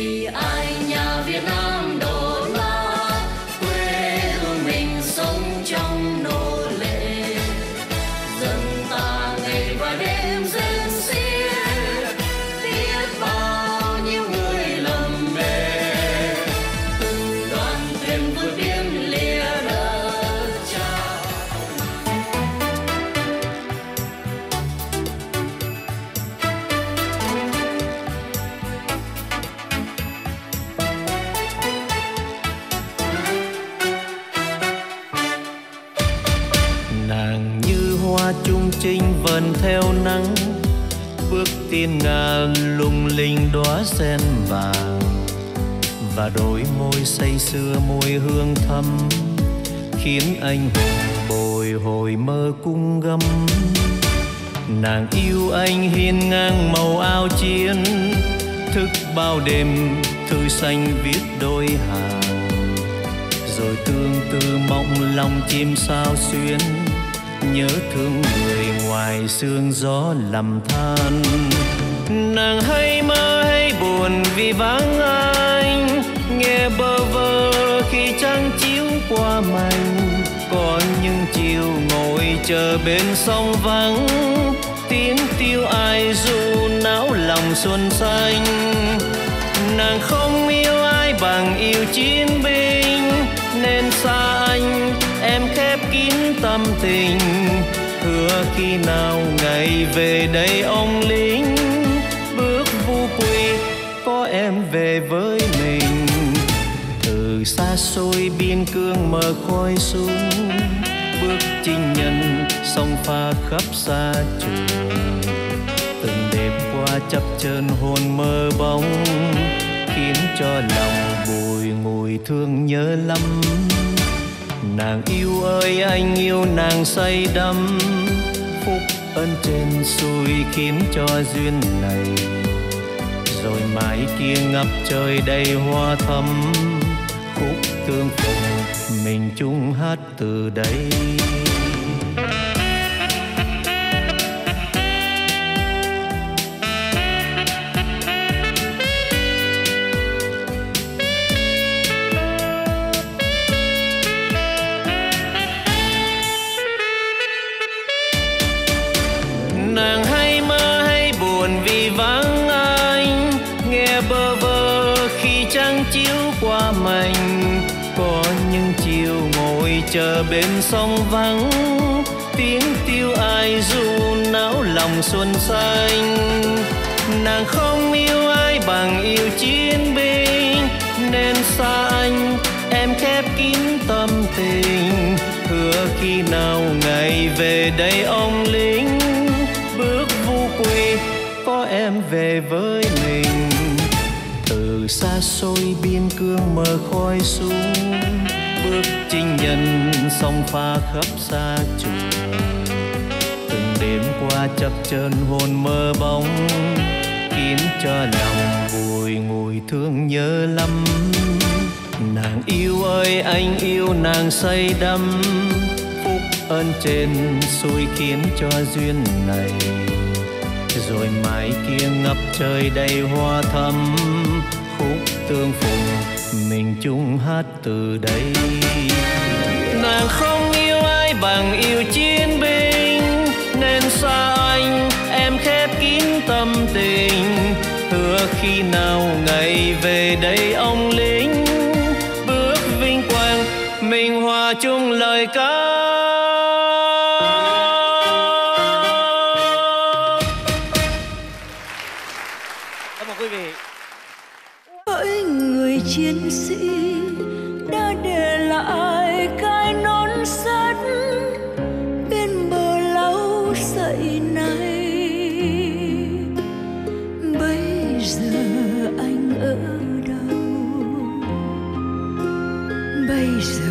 vì ai nhà Việt Nam đổ nát, quê hương mình sống trong nô lệ. Dân ta ngày và đêm rên xiết, biết bao nhiêu người lầm mê. Từng đoàn thuyền vượt biên lìa đất cha. Nàng như hoa chung chinh vần theo nắng, bước tiên ngàn lung linh đóa sen vàng, và đôi môi say sưa môi hương thắm, khiến anh hùng bồi hồi mơ cung gấm. Nàng yêu anh hiên ngang màu áo chiến, thức bao đêm thư xanh viết đôi hàng, rồi tương tư mộng lòng chim sao xuyến, nhớ thương người ngoài sương gió lầm than. Nàng hay mơ hay buồn vì vắng anh, nghe bơ vơ khi trăng chiếu qua mành. Có những chiều ngồi chờ bên sông vắng, tiếng tiêu ai ru náo lòng xuân xanh. Nàng không yêu ai bằng yêu chiến binh, nên xa anh em khép kín tâm tình. Hứa khi nào ngày về đây ông lính, bước vu quy có em về với mình. Từ xa xôi biên cương mờ khói xuống, bước chinh nhân sông pha khắp xa trường. Từng đêm qua chập chờn hồn mơ bóng, khiến cho lòng bùi ngùi thương nhớ lắm. Nàng yêu ơi anh yêu nàng say đắm, phúc ơn trên xuôi khiến cho duyên này. Rồi mãi kia ngập trời đầy hoa thắm, khúc tương phùng mình chung hát từ đây. Nàng hay mơ hay buồn vì vắng anh, nghe bơ vơ khi trăng chiếu qua mành. Có những chiều ngồi chờ bên sông vắng, tiếng tiêu ai ru náo lòng xuân xanh. Nàng không yêu ai bằng yêu chiến binh, nên xa anh em khép kín tâm tình. Hứa khi nào ngày về đây ông lính, bước vu quy có em về với mình. Từ xa xôi biên cương mờ khói xuống, bước chinh nhân sông pha khắp xa trường. Từng đêm qua chập chờn hồn mơ bóng, khiến cho lòng bùi ngùi thương nhớ lắm. Nàng yêu ơi anh yêu nàng say đắm, phúc ơn trên xuôi khiến cho duyên này. Rồi mãi kia ngập trời đầy hoa thắm, khúc tương phùng mình chung hát từ đây. Nàng không yêu ai bằng yêu chiến binh, nên xa anh em khép kín tâm tình. Hứa khi nào ngày về đây ông lính, bước vinh quang mình hòa chung lời ca. Hỡi người chiến sĩ đã để lại cái nón sắt bên bờ lau sậy này. Bây giờ anh ở đâu? Bây giờ